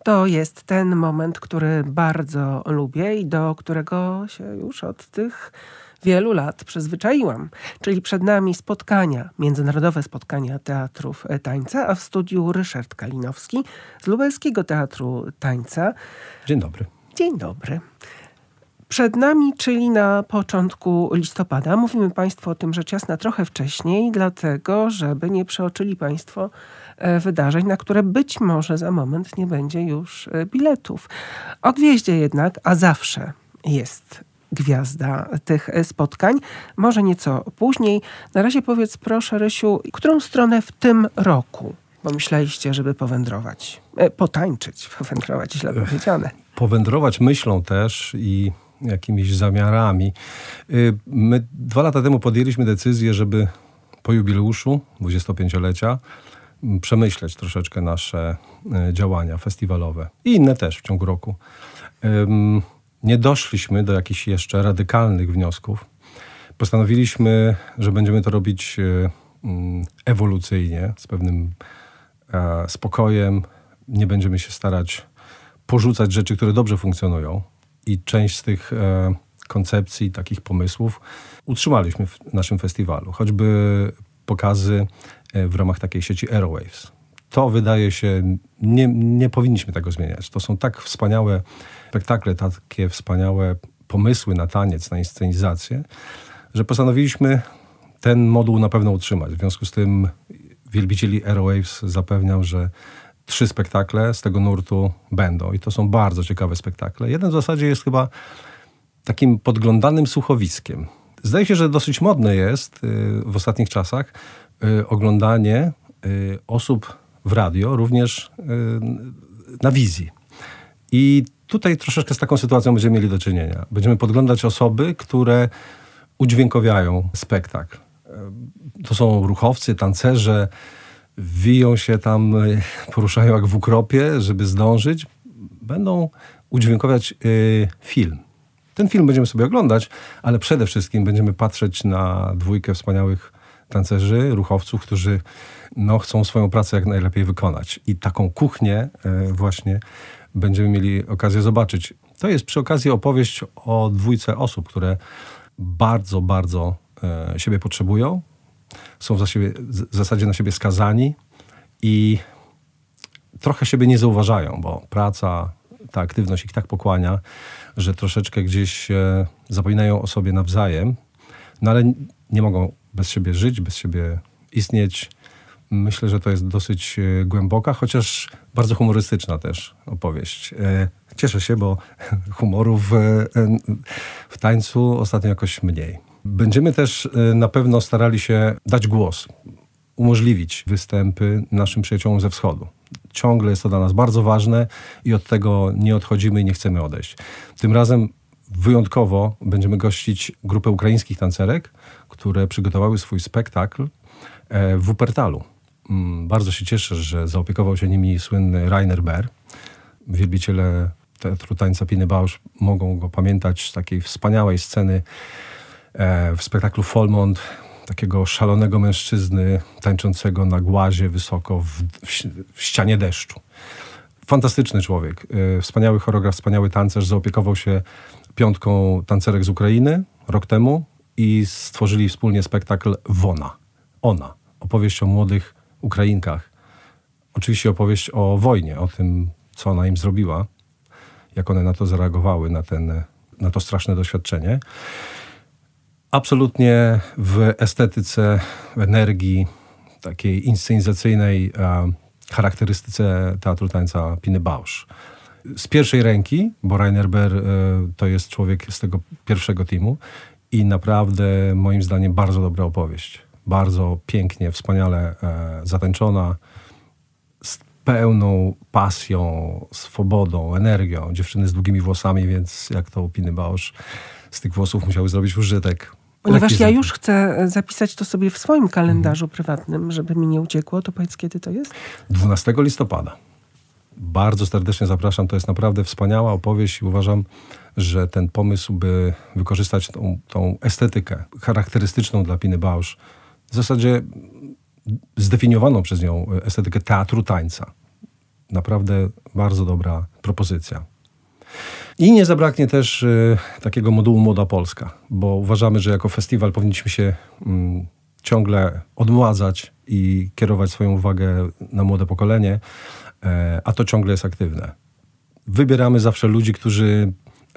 To jest ten moment, który bardzo lubię i do którego się już od tych wielu lat przyzwyczaiłam. Czyli przed nami spotkania, międzynarodowe spotkania teatrów tańca, a w studiu Ryszard Kalinowski z Lubelskiego Teatru Tańca. Dzień dobry. Dzień dobry. Przed nami, czyli na początku listopada. Mówimy Państwu o tym rzecz jasna trochę wcześniej, dlatego żeby nie przeoczyli Państwo wydarzeń, na które być może za moment nie będzie już biletów. O gwieździe jednak, a zawsze jest gwiazda tych spotkań. Może nieco później. Na razie powiedz proszę, Rysiu, którą stronę w tym roku pomyśleliście, żeby powędrować? Potańczyć, powędrować, źle powiedziane. Powędrować myślą też i jakimiś zamiarami. My 2 lata temu podjęliśmy decyzję, żeby po jubileuszu 25-lecia przemyśleć troszeczkę nasze działania festiwalowe i inne też w ciągu roku. Nie doszliśmy do jakichś jeszcze radykalnych wniosków. Postanowiliśmy, że będziemy to robić ewolucyjnie, z pewnym spokojem. Nie będziemy się starać porzucać rzeczy, które dobrze funkcjonują. I część z tych koncepcji, takich pomysłów utrzymaliśmy w naszym festiwalu. Choćby pokazy w ramach takiej sieci Aerowaves. To wydaje się, nie powinniśmy tego zmieniać. To są tak wspaniałe spektakle, takie wspaniałe pomysły na taniec, na inscenizację, że postanowiliśmy ten moduł na pewno utrzymać. W związku z tym wielbicieli Aerowaves zapewniam, że 3 spektakle z tego nurtu będą. I to są bardzo ciekawe spektakle. Jeden w zasadzie jest chyba takim podglądanym słuchowiskiem. Zdaje się, że dosyć modne jest w ostatnich czasach oglądanie osób w radio, również na wizji. I tutaj troszeczkę z taką sytuacją będziemy mieli do czynienia. Będziemy podglądać osoby, które udźwiękowiają spektakl. To są ruchowcy, tancerze, wiją się tam, poruszają jak w ukropie, żeby zdążyć. Będą udźwiękowiać film. Ten film będziemy sobie oglądać, ale przede wszystkim będziemy patrzeć na 2 wspaniałych tancerzy, ruchowców, którzy chcą swoją pracę jak najlepiej wykonać. I taką kuchnię właśnie będziemy mieli okazję zobaczyć. To jest przy okazji opowieść o 2 osób, które bardzo, bardzo siebie potrzebują. Są w zasadzie na siebie skazani i trochę siebie nie zauważają, bo praca, ta aktywność ich tak pochłania, że troszeczkę gdzieś zapominają o sobie nawzajem, ale nie mogą bez siebie żyć, bez siebie istnieć. Myślę, że to jest dosyć głęboka, chociaż bardzo humorystyczna też opowieść. Cieszę się, bo humoru w tańcu ostatnio jakoś mniej. Będziemy też na pewno starali się dać głos, umożliwić występy naszym przyjaciołom ze wschodu. Ciągle jest to dla nas bardzo ważne i od tego nie odchodzimy i nie chcemy odejść. Tym razem wyjątkowo będziemy gościć grupę ukraińskich tancerek, które przygotowały swój spektakl w Wuppertalu. Bardzo się cieszę, że zaopiekował się nimi słynny Rainer Baer. Wielbiciele Teatru Tańca Piny Bausch mogą go pamiętać z takiej wspaniałej sceny w spektaklu Vollmond, takiego szalonego mężczyzny tańczącego na głazie wysoko w ścianie deszczu. Fantastyczny człowiek, wspaniały choreograf, wspaniały tancerz. Zaopiekował się 5 tancerek z Ukrainy rok temu i stworzyli wspólnie spektakl Ona. Opowieść o młodych Ukrainkach. Oczywiście opowieść o wojnie, o tym, co ona im zrobiła, jak one na to zareagowały, na to straszne doświadczenie. Absolutnie w estetyce, w energii takiej inscenizacyjnej, charakterystyce Teatru Tańca Piny Bausch. Z pierwszej ręki, bo Rainer Baer to jest człowiek z tego pierwszego teamu i naprawdę moim zdaniem bardzo dobra opowieść. Bardzo pięknie, wspaniale zatańczona, z pełną pasją, swobodą, energią. Dziewczyny z długimi włosami, więc jak to u Piny Bausch, z tych włosów musiały zrobić użytek. Ponieważ ja już chcę zapisać to sobie w swoim kalendarzu prywatnym, żeby mi nie uciekło, to powiedz, kiedy to jest? 12 listopada. Bardzo serdecznie zapraszam. To jest naprawdę wspaniała opowieść i uważam, że ten pomysł, by wykorzystać tą estetykę charakterystyczną dla Piny Bausch, w zasadzie zdefiniowaną przez nią estetykę teatru tańca. naprawdę bardzo dobra propozycja. I nie zabraknie też takiego modułu Młoda Polska, bo uważamy, że jako festiwal powinniśmy się ciągle odmładzać i kierować swoją uwagę na młode pokolenie, a to ciągle jest aktywne. Wybieramy zawsze ludzi, którzy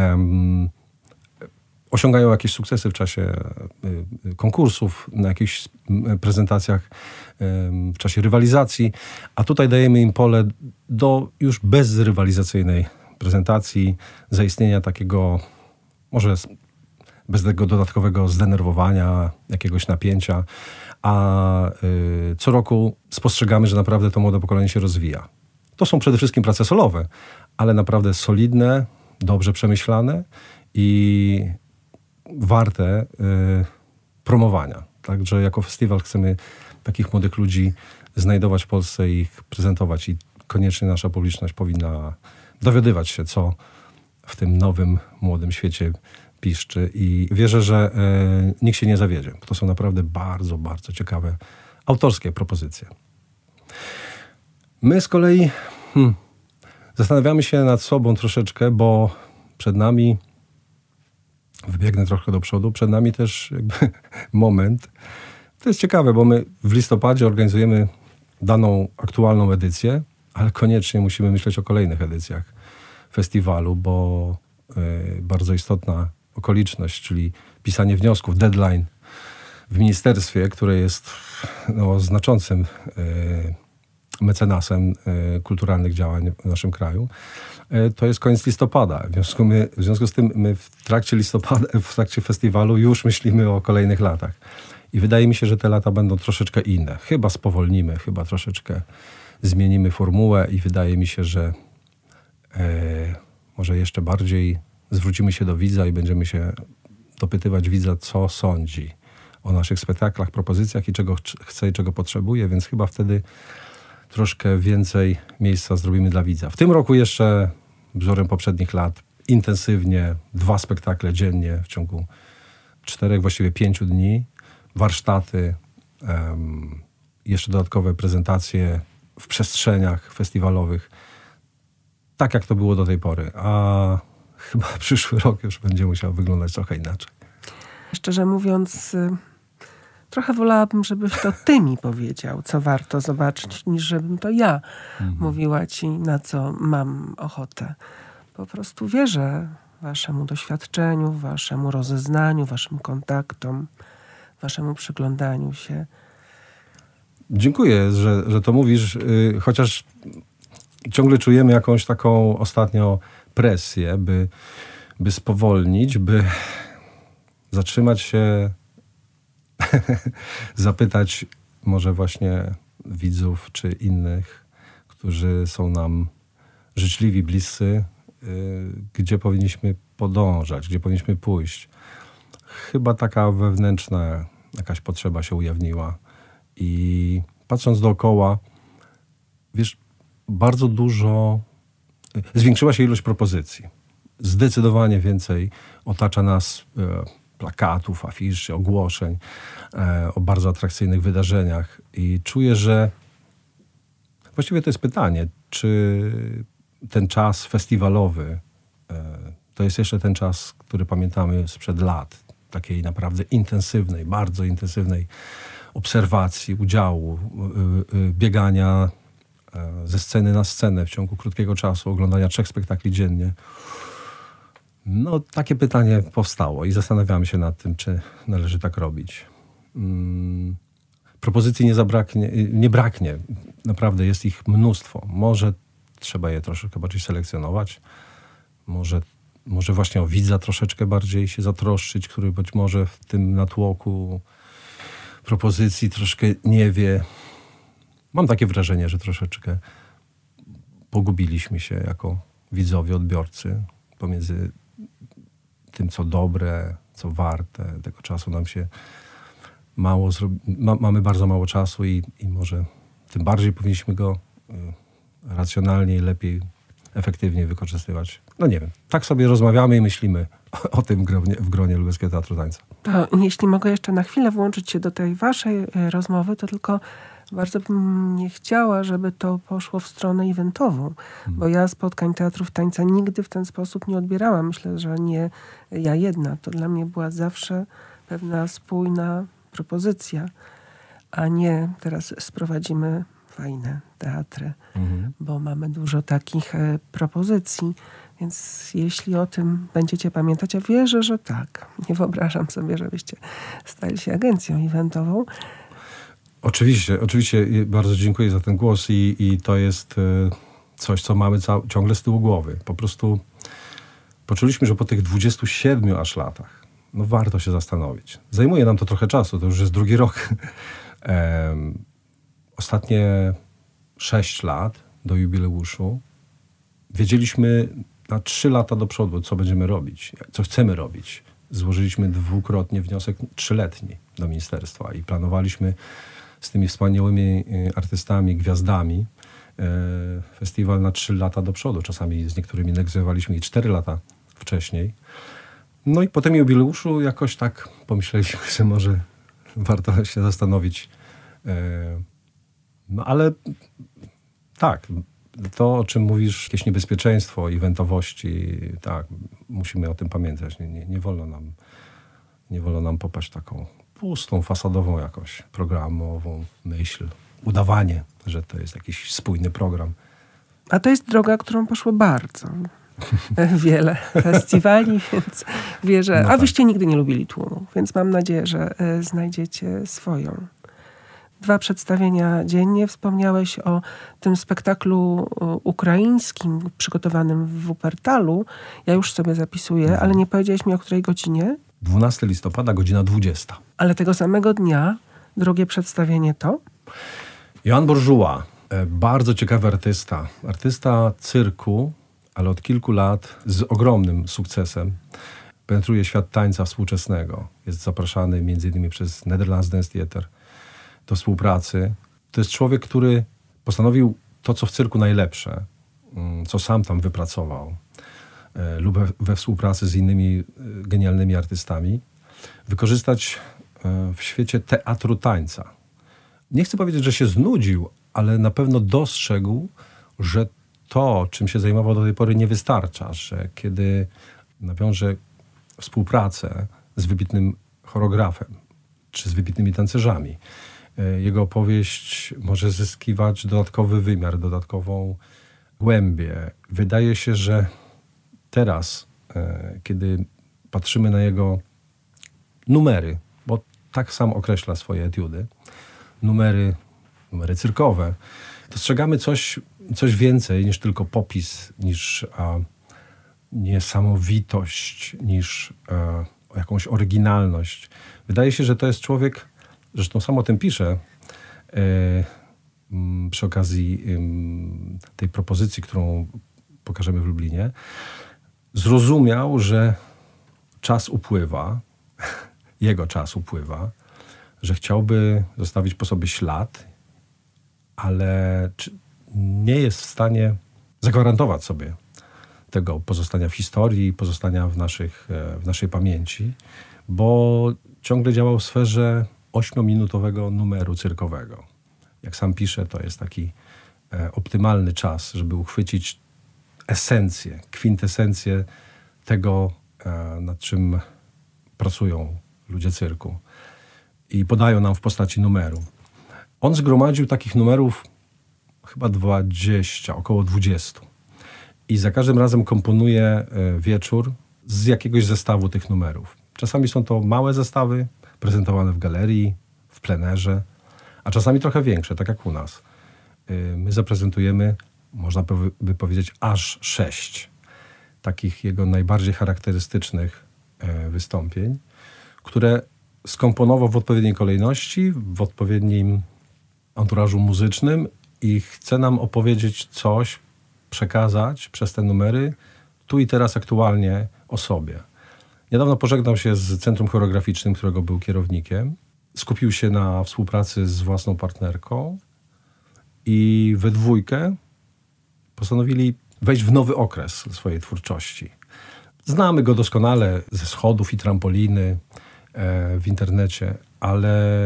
osiągają jakieś sukcesy w czasie konkursów, na jakichś prezentacjach, w czasie rywalizacji, a tutaj dajemy im pole do już bezrywalizacyjnej prezentacji, zaistnienia takiego, może bez tego dodatkowego zdenerwowania, jakiegoś napięcia, a co roku spostrzegamy, że naprawdę to młode pokolenie się rozwija. To są przede wszystkim prace solowe, ale naprawdę solidne, dobrze przemyślane i warte promowania. Także jako festiwal chcemy takich młodych ludzi znajdować w Polsce i ich prezentować i koniecznie nasza publiczność powinna dowiadywać się, co w tym nowym, młodym świecie piszczy i wierzę, że nikt się nie zawiedzie. To są naprawdę bardzo, bardzo ciekawe autorskie propozycje. My z kolei zastanawiamy się nad sobą troszeczkę, bo przed nami, wybiegnę trochę do przodu, przed nami też jakby moment. To jest ciekawe, bo my w listopadzie organizujemy daną aktualną edycję, ale koniecznie musimy myśleć o kolejnych edycjach festiwalu, bo bardzo istotna okoliczność, czyli pisanie wniosków, deadline w ministerstwie, które jest znaczącym mecenasem kulturalnych działań w naszym kraju, to jest koniec listopada. W związku z tym my w trakcie listopada, w trakcie festiwalu już myślimy o kolejnych latach. I wydaje mi się, że te lata będą troszeczkę inne. Chyba spowolnimy, chyba troszeczkę zmienimy formułę i wydaje mi się, że może jeszcze bardziej zwrócimy się do widza i będziemy się dopytywać widza, co sądzi o naszych spektaklach, propozycjach i czego chce i czego potrzebuje, więc chyba wtedy troszkę więcej miejsca zrobimy dla widza. W tym roku jeszcze wzorem poprzednich lat intensywnie 2 spektakle dziennie w ciągu 4, właściwie 5 dni, warsztaty, jeszcze dodatkowe prezentacje w przestrzeniach festiwalowych, tak jak to było do tej pory, a chyba przyszły rok już będzie musiał wyglądać trochę inaczej. Szczerze mówiąc, trochę wolałabym, żebyś to ty mi powiedział, co warto zobaczyć, niż żebym to ja mówiła ci, na co mam ochotę. Po prostu wierzę waszemu doświadczeniu, waszemu rozeznaniu, waszym kontaktom, waszemu przyglądaniu się. Dziękuję, że to mówisz, chociaż ciągle czujemy jakąś taką ostatnio presję, by spowolnić, by zatrzymać się, zapytać może właśnie widzów czy innych, którzy są nam życzliwi, bliscy, gdzie powinniśmy podążać, gdzie powinniśmy pójść. Chyba taka wewnętrzna jakaś potrzeba się ujawniła i patrząc dookoła, wiesz, bardzo dużo, zwiększyła się ilość propozycji. Zdecydowanie więcej otacza nas plakatów, afiszy, ogłoszeń o bardzo atrakcyjnych wydarzeniach i czuję, że właściwie to jest pytanie, czy ten czas festiwalowy to jest jeszcze ten czas, który pamiętamy sprzed lat, takiej naprawdę intensywnej, bardzo intensywnej obserwacji, udziału, biegania ze sceny na scenę w ciągu krótkiego czasu, oglądania 3 spektakli dziennie. No, takie pytanie powstało i zastanawiamy się nad tym, czy należy tak robić. Propozycji nie braknie. Naprawdę jest ich mnóstwo. Może trzeba je troszeczkę bardziej selekcjonować. Może właśnie o widza troszeczkę bardziej się zatroszczyć, który być może w tym natłoku propozycji troszkę nie wie. Mam takie wrażenie, że troszeczkę pogubiliśmy się jako widzowie, odbiorcy pomiędzy tym, co dobre, co warte. Tego czasu nam się mało mamy bardzo mało czasu i może tym bardziej powinniśmy go racjonalnie, lepiej, efektywniej wykorzystywać. No nie wiem. Tak sobie rozmawiamy i myślimy o tym w gronie Lubelskiego Teatru Tańca. To jeśli mogę jeszcze na chwilę włączyć się do tej waszej rozmowy, to tylko Bardzo bym nie chciała, żeby to poszło w stronę eventową, bo ja spotkań teatrów tańca nigdy w ten sposób nie odbierałam. Myślę, że nie ja jedna. To dla mnie była zawsze pewna spójna propozycja, a nie teraz sprowadzimy fajne teatry, bo mamy dużo takich propozycji. Więc jeśli o tym będziecie pamiętać, ja wierzę, że tak. Nie wyobrażam sobie, żebyście stali się agencją eventową. Oczywiście bardzo dziękuję za ten głos i to jest coś, co mamy ciągle z tyłu głowy. Po prostu poczuliśmy, że po tych 27 aż latach warto się zastanowić. Zajmuje nam to trochę czasu, to już jest drugi rok. Ostatnie 6 lat do jubileuszu wiedzieliśmy na 3 lata do przodu, co będziemy robić, co chcemy robić. Złożyliśmy 2-krotnie wniosek 3-letni do ministerstwa i planowaliśmy z tymi wspaniałymi artystami, gwiazdami festiwal na 3 lata do przodu. Czasami z niektórymi negocjowaliśmy i 4 lata wcześniej. No i po tym jubileuszu jakoś tak pomyśleliśmy, że może warto się zastanowić. No ale tak, to o czym mówisz, jakieś niebezpieczeństwo eventowości, tak, musimy o tym pamiętać. Nie wolno nam popaść w taką pustą, fasadową jakąś programową myśl. Udawanie, że to jest jakiś spójny program. A to jest droga, którą poszło bardzo wiele festiwali, więc wierzę. No a tak. wyście nigdy nie lubili tłumu, więc mam nadzieję, że znajdziecie swoją. 2 przedstawienia dziennie. Wspomniałeś o tym spektaklu ukraińskim przygotowanym w Wuppertalu. Ja już sobie zapisuję, ale nie powiedziałeś mi, o której godzinie. 12 listopada, godzina 20. Ale tego samego dnia drugie przedstawienie to? Jan Bourgeois, bardzo ciekawy artysta. Artysta cyrku, ale od kilku lat z ogromnym sukcesem. Penetruje świat tańca współczesnego. Jest zapraszany m.in. przez Netherlands Dance Theatre do współpracy. To jest człowiek, który postanowił to, co w cyrku najlepsze, co sam tam wypracował, lub we współpracy z innymi genialnymi artystami, wykorzystać w świecie teatru tańca. Nie chcę powiedzieć, że się znudził, ale na pewno dostrzegł, że to, czym się zajmował do tej pory, nie wystarcza, że kiedy nawiąże współpracę z wybitnym choreografem czy z wybitnymi tancerzami, jego opowieść może zyskiwać dodatkowy wymiar, dodatkową głębię. Wydaje się, że teraz, kiedy patrzymy na jego numery, bo tak sam określa swoje etiudy, numery cyrkowe, dostrzegamy coś więcej niż tylko popis, niż niesamowitość, niż jakąś oryginalność. Wydaje się, że to jest człowiek, zresztą sam o tym pisze przy okazji tej propozycji, którą pokażemy w Lublinie, zrozumiał, że czas upływa, jego czas upływa, że chciałby zostawić po sobie ślad, ale nie jest w stanie zagwarantować sobie tego pozostania w historii, pozostania w naszej pamięci, bo ciągle działał w sferze 8-minutowego numeru cyrkowego. Jak sam pisze, to jest taki optymalny czas, żeby uchwycić esencję, kwintesencję tego, nad czym pracują ludzie cyrku. I podają nam w postaci numeru. On zgromadził takich numerów chyba 20, około 20. I za każdym razem komponuje wieczór z jakiegoś zestawu tych numerów. Czasami są to małe zestawy, prezentowane w galerii, w plenerze, a czasami trochę większe, tak jak u nas. My zaprezentujemy, można by powiedzieć, aż 6 takich jego najbardziej charakterystycznych wystąpień, które skomponował w odpowiedniej kolejności, w odpowiednim anturażu muzycznym i chce nam opowiedzieć coś, przekazać przez te numery tu i teraz aktualnie o sobie. Niedawno pożegnał się z Centrum Choreograficznym, którego był kierownikiem. Skupił się na współpracy z własną partnerką i we dwójkę postanowili wejść w nowy okres swojej twórczości. Znamy go doskonale ze schodów i trampoliny w internecie, ale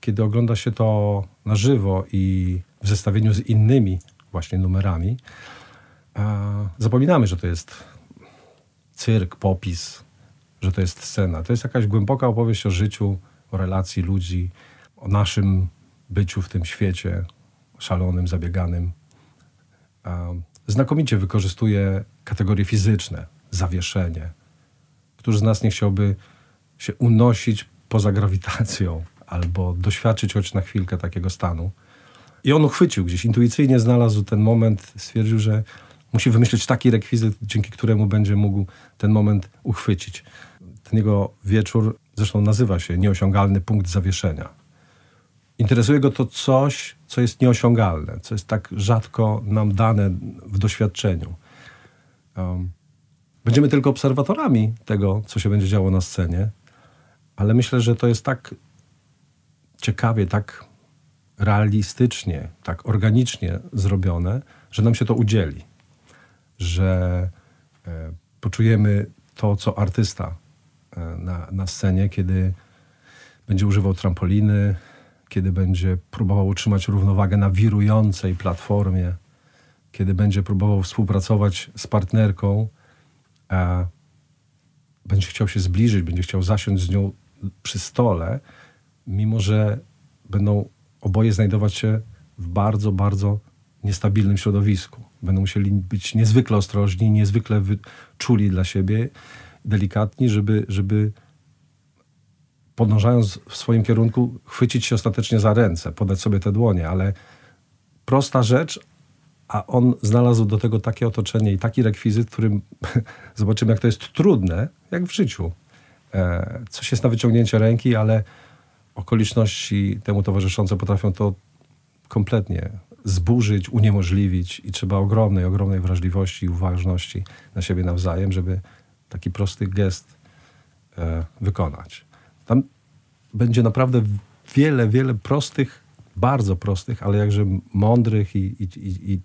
kiedy ogląda się to na żywo i w zestawieniu z innymi właśnie numerami, zapominamy, że to jest cyrk, popis, że to jest scena. To jest jakaś głęboka opowieść o życiu, o relacji ludzi, o naszym byciu w tym świecie szalonym, zabieganym. Znakomicie wykorzystuje kategorie fizyczne, zawieszenie. Któż z nas nie chciałby się unosić poza grawitacją albo doświadczyć choć na chwilkę takiego stanu. I on uchwycił gdzieś, intuicyjnie znalazł ten moment, stwierdził, że musi wymyślić taki rekwizyt, dzięki któremu będzie mógł ten moment uchwycić. Ten jego wieczór zresztą nazywa się Nieosiągalny punkt zawieszenia. Interesuje go to coś, co jest nieosiągalne, co jest tak rzadko nam dane w doświadczeniu. Będziemy tylko obserwatorami tego, co się będzie działo na scenie, ale myślę, że to jest tak ciekawie, tak realistycznie, tak organicznie zrobione, że nam się to udzieli. Że poczujemy to, co artysta na scenie, kiedy będzie używał trampoliny, kiedy będzie próbował utrzymać równowagę na wirującej platformie, kiedy będzie próbował współpracować z partnerką, będzie chciał się zbliżyć, będzie chciał zasiąść z nią przy stole, mimo że będą oboje znajdować się w bardzo, bardzo niestabilnym środowisku. Będą musieli być niezwykle ostrożni, niezwykle czuli dla siebie, delikatni, żeby podążając w swoim kierunku, chwycić się ostatecznie za ręce, podać sobie te dłonie, ale prosta rzecz, a on znalazł do tego takie otoczenie i taki rekwizyt, którym zobaczymy, jak to jest trudne, jak w życiu. Coś jest na wyciągnięcie ręki, ale okoliczności temu towarzyszące potrafią to kompletnie zburzyć, uniemożliwić i trzeba ogromnej, ogromnej wrażliwości i uważności na siebie nawzajem, żeby taki prosty gest wykonać. Tam będzie naprawdę wiele, wiele prostych, bardzo prostych, ale jakże mądrych i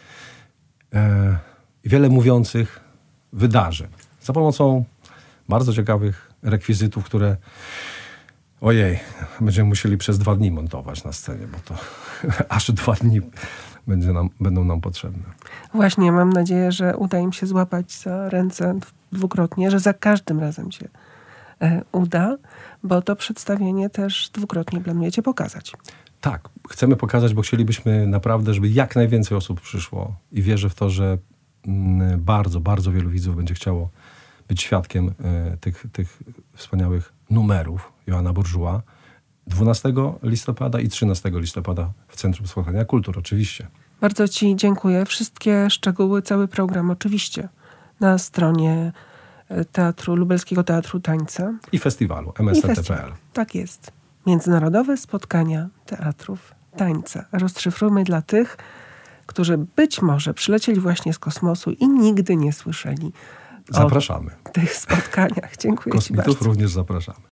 wiele mówiących wydarzeń. Za pomocą bardzo ciekawych rekwizytów, które będziemy musieli przez 2 dni montować na scenie, bo to aż 2 dni będą nam potrzebne. Właśnie, mam nadzieję, że uda im się złapać za ręce dwukrotnie, że za każdym razem się uda, bo to przedstawienie też dwukrotnie planujecie pokazać. Tak, chcemy pokazać, bo chcielibyśmy naprawdę, żeby jak najwięcej osób przyszło i wierzę w to, że bardzo, bardzo wielu widzów będzie chciało być świadkiem tych wspaniałych numerów Joanna Bourgeois 12 listopada i 13 listopada w Centrum Spotkania Kultur, oczywiście. Bardzo Ci dziękuję. Wszystkie szczegóły, cały program oczywiście na stronie Lubelskiego Teatru Tańca. I festiwalu mst.pl. Tak jest. Międzynarodowe spotkania teatrów tańca. Rozszyfrujmy dla tych, którzy być może przylecieli właśnie z kosmosu i nigdy nie słyszeli Zapraszamy. o tych spotkaniach. Dziękuję Ci bardzo. Kosmitów również zapraszamy.